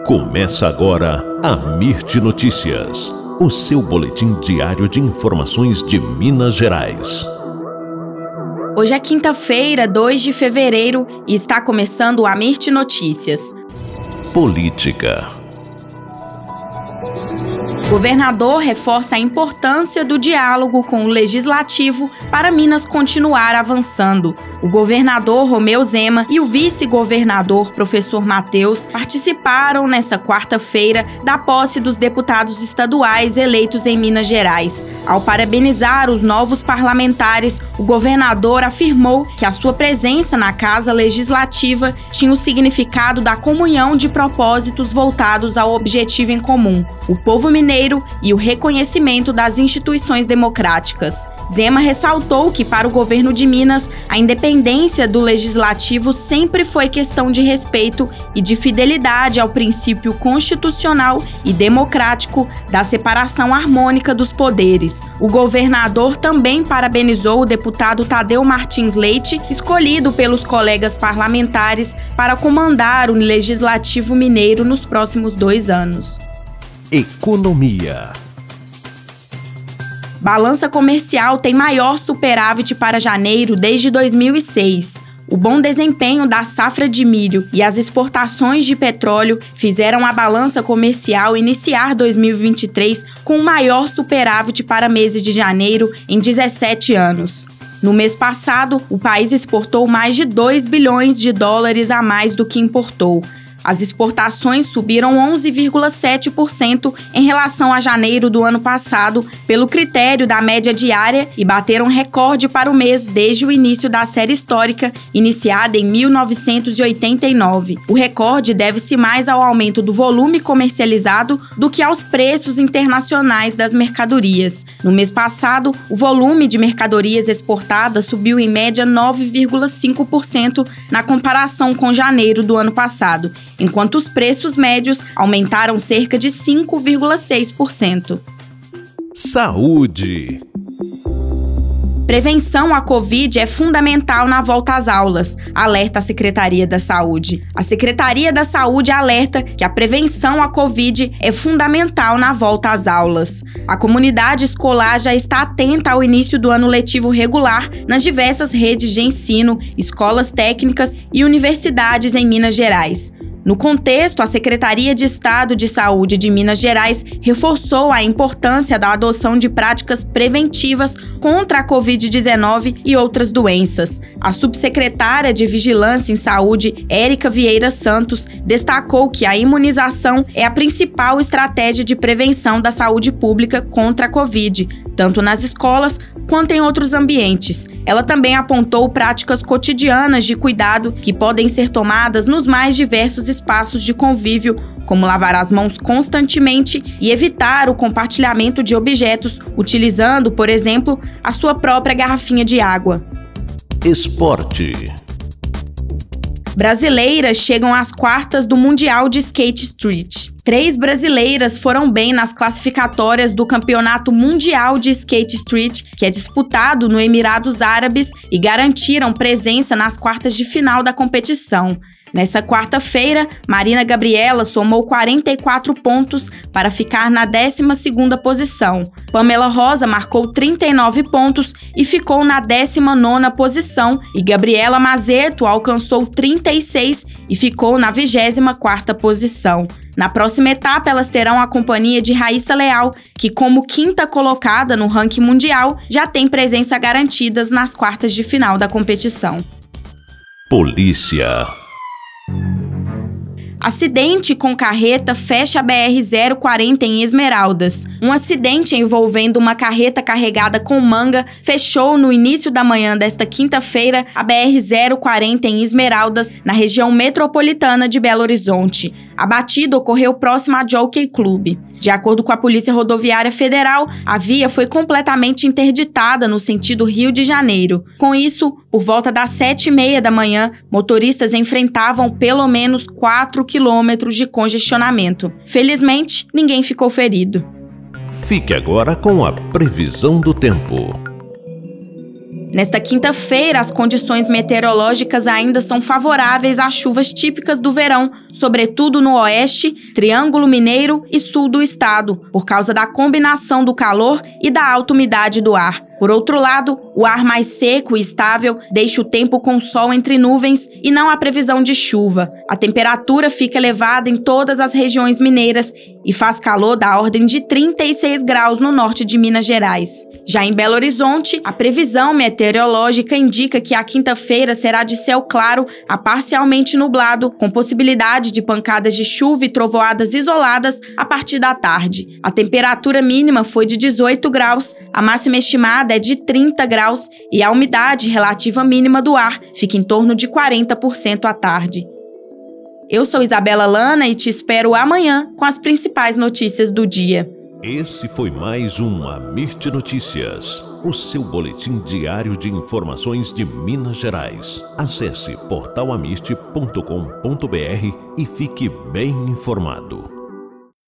Começa agora a Mirte Notícias, o seu boletim diário de informações de Minas Gerais. Hoje é quinta-feira, 2 de fevereiro, e está começando a Mirte Notícias. Política. Governador reforça a importância do diálogo com o Legislativo para Minas continuar avançando. O governador Romeu Zema e o vice-governador professor Matheus participaram nesta quarta-feira da posse dos deputados estaduais eleitos em Minas Gerais. Ao parabenizar os novos parlamentares, o governador afirmou que a sua presença na Casa Legislativa tinha o significado da comunhão de propósitos voltados ao objetivo em comum, o povo mineiro e o reconhecimento das instituições democráticas. Zema ressaltou que, para o governo de Minas, a independência do legislativo sempre foi questão de respeito e de fidelidade ao princípio constitucional e democrático da separação harmônica dos poderes. O governador também parabenizou o deputado Tadeu Martins Leite, escolhido pelos colegas parlamentares para comandar o Legislativo Mineiro nos próximos 2 anos. Economia. Balança comercial tem maior superávit para janeiro desde 2006. O bom desempenho da safra de milho e as exportações de petróleo fizeram a balança comercial iniciar 2023 com o maior superávit para meses de janeiro em 17 anos. No mês passado, o país exportou mais de 2 bilhões de dólares a mais do que importou. As exportações subiram 11,7% em relação a janeiro do ano passado, pelo critério da média diária, e bateram recorde para o mês desde o início da série histórica, iniciada em 1989. O recorde deve-se mais ao aumento do volume comercializado do que aos preços internacionais das mercadorias. No mês passado, o volume de mercadorias exportadas subiu em média 9,5% na comparação com janeiro do ano passado, enquanto os preços médios aumentaram cerca de 5,6%. Saúde. Prevenção à Covid é fundamental na volta às aulas, alerta a Secretaria da Saúde. A Secretaria da Saúde alerta que a prevenção à Covid é fundamental na volta às aulas. A comunidade escolar já está atenta ao início do ano letivo regular nas diversas redes de ensino, escolas técnicas e universidades em Minas Gerais. No contexto, a Secretaria de Estado de Saúde de Minas Gerais reforçou a importância da adoção de práticas preventivas contra a Covid-19 e outras doenças. A subsecretária de Vigilância em Saúde, Érica Vieira Santos, destacou que a imunização é a principal estratégia de prevenção da saúde pública contra a Covid, tanto nas escolas quanto em outros ambientes. Ela também apontou práticas cotidianas de cuidado que podem ser tomadas nos mais diversos espaços de convívio, como lavar as mãos constantemente e evitar o compartilhamento de objetos, utilizando, por exemplo, a sua própria garrafinha de água. Esporte. Brasileiras chegam às quartas do Mundial de Skate Street. 3 brasileiras foram bem nas classificatórias do Campeonato Mundial de Skate Street, que é disputado no Emirados Árabes, e garantiram presença nas quartas de final da competição. Nessa quarta-feira, Marina Gabriela somou 44 pontos para ficar na 12ª posição. Pamela Rosa marcou 39 pontos e ficou na 19ª posição, e Gabriela Mazeto alcançou 36 e ficou na 24ª posição. Na próxima etapa, elas terão a companhia de Raíssa Leal, que, como 5ª colocada no ranking mundial, já tem presença garantida nas quartas de final da competição. Polícia. Acidente com carreta fecha a BR-040 em Esmeraldas. Um acidente envolvendo uma carreta carregada com manga fechou no início da manhã desta quinta-feira a BR-040 em Esmeraldas, na região metropolitana de Belo Horizonte. A batida ocorreu próxima a Jockey Club. De acordo com a Polícia Rodoviária Federal, a via foi completamente interditada no sentido Rio de Janeiro. Com isso, por volta das 7h30 da manhã, motoristas enfrentavam pelo menos 4 quilômetros de congestionamento. Felizmente, ninguém ficou ferido. Fique agora com a previsão do tempo. Nesta quinta-feira, as condições meteorológicas ainda são favoráveis às chuvas típicas do verão sobretudo no oeste, Triângulo Mineiro e sul do estado, por causa da combinação do calor e da alta umidade do ar. Por outro lado, o ar mais seco e estável deixa o tempo com sol entre nuvens e não há previsão de chuva. A temperatura fica elevada em todas as regiões mineiras e faz calor da ordem de 36 graus no norte de Minas Gerais. Já em Belo Horizonte, a previsão meteorológica indica que a quinta-feira será de céu claro a parcialmente nublado, com possibilidade de pancadas de chuva e trovoadas isoladas a partir da tarde. A temperatura mínima foi de 18 graus, a máxima estimada é de 30 graus e a umidade relativa mínima do ar fica em torno de 40% à tarde. Eu sou Isabela Lana e te espero amanhã com as principais notícias do dia. Esse foi mais um Amirte Notícias, o seu boletim diário de informações de Minas Gerais. Acesse portalamirte.com.br e fique bem informado.